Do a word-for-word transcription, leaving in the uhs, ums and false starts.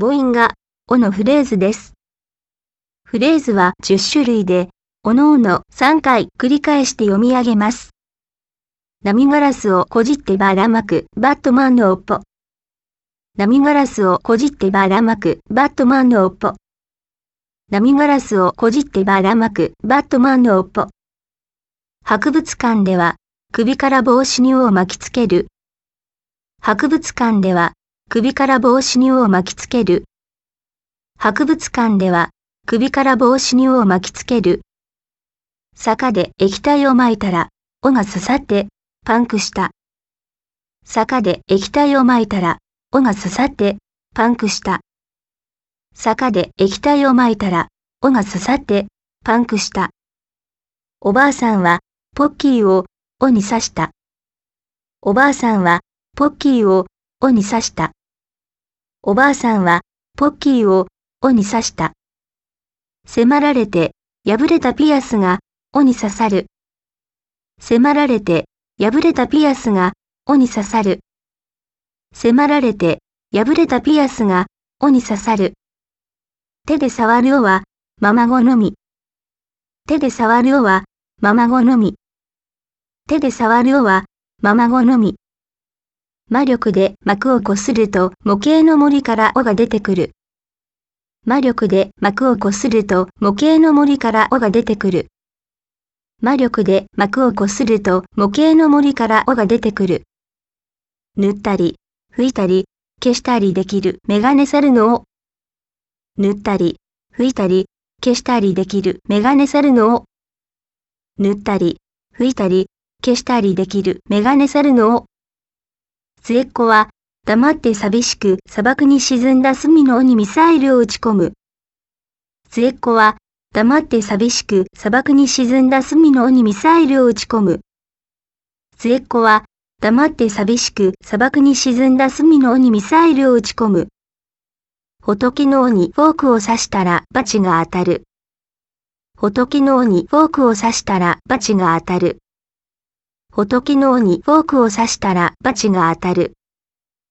母音が、おのフレーズです。フレーズはじゅっしゅるいで、おのおのさんかい繰り返して読み上げます。波ガラスをこじってばらまくバットマンの尾っぽ。波ガラスをこじってばらまくバットマンの尾っぽ。波ガラスをこじってばらまくバットマンの尾っぽ。博物館では首から帽子に尾を巻きつける。博物館では首から帽子に尾を巻きつける。博物館では首から帽子に尾を巻きつける。坂で液体をまいたら尾が刺さってパンクした。坂で液体をまいたら尾が刺さってパンクした。坂で液体をまいたら尾が刺さってパンクした。おばあさんはポッキーを尾に刺した。おばあさんはポッキーを尾に刺した。おばあさんはポッキーを尾に刺した。迫られて破れたピアスが尾に刺さる。迫られて破れたピアスが尾に刺さる。迫られて破れたピアスが尾に刺さる。手で触る尾はままごのみ。手で触る尾はままごのみ。手で触る尾はままごのみ。魔力で膜をこすると模型の森から尾が出てくる。魔力で膜をこすると模型の森から尾が出てくる。魔力で膜をこすると模型の森から尾が出てくる。塗ったり、拭いたり、消したりできるメガネ猿の尾。塗ったり、拭いたり、消したりできるメガネ猿の尾。塗ったり、拭いたり、消したりできるメガネ猿の尾。末っ子は黙って寂しく砂漠に沈んだ隅の尾にミサイルを撃ち込む。末っ子は黙って寂しく砂漠に沈んだ隅の尾にミサイルを撃ち込む。末っ子は黙って寂しく砂漠に沈んだ隅の尾にミサイルを撃ち込む。仏の尾にフォークを刺したら罰が当たる。仏の尾にフォークを刺したら罰が当たる。仏の尾にフォークを刺したら罰が当たる。